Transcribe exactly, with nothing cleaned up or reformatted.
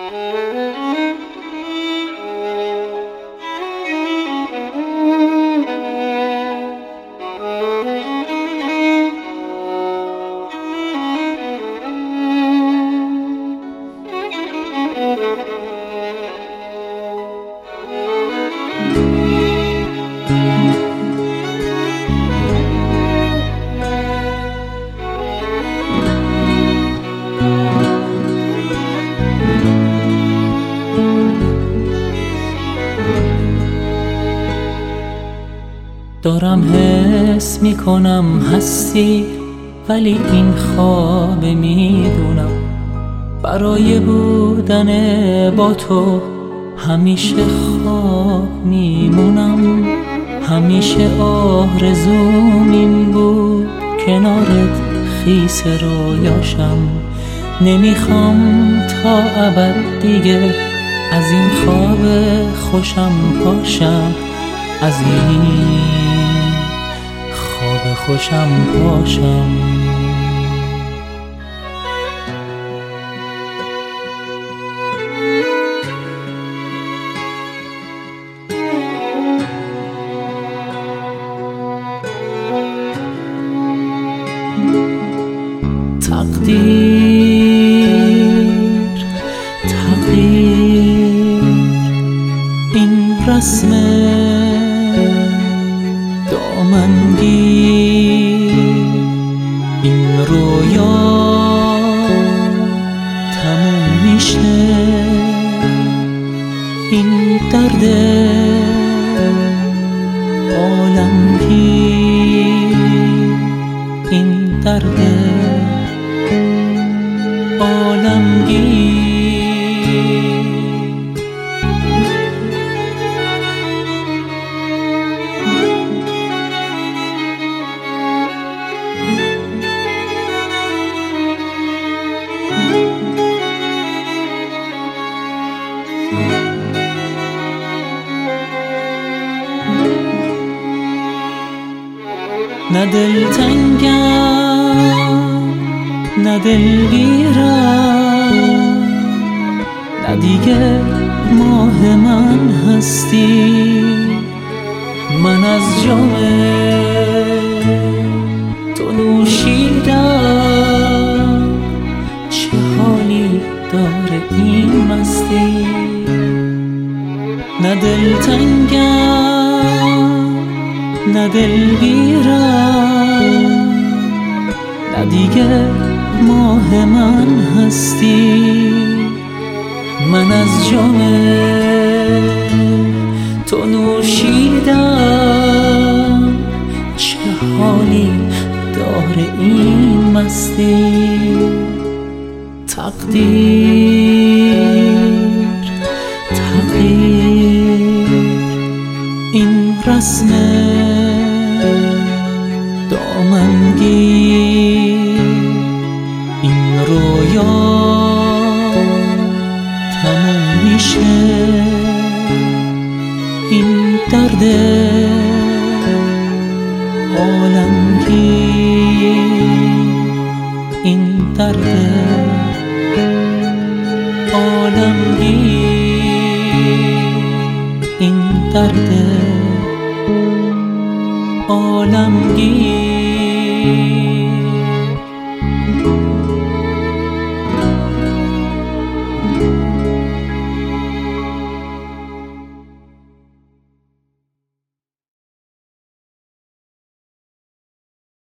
دارم حس میکنم هستی، ولی این خواب میدونم برای بودن با تو همیشه خواب میمونم. همیشه آرزوم این بود کنارت خیس رویاشم. نمیخوام تا ابد دیگه از این خواب خوشم پاشم، از این خواب خوشم پاشم. تقدیر تقدیر این رسم دامنگیر، این رویا تموم میشه، این درد عالمگیر، این درد عالمگیر. نه دلتنگم نه دلگیرم، نه دیگه ماه من هستی. من از جام تو نوشیدم، چه حالی داره این مستی. نه دلتنگم نه دلگیرم، نه دیگه ماه من هستی. من از جام تو نوشیدم، چه حالی داره این مستی. تقدیر تقدیر این رسم دامنگیر، این رویا تموم میشه، این درد عالمگیر، این درد عالمگیر، این درد عالمگیر.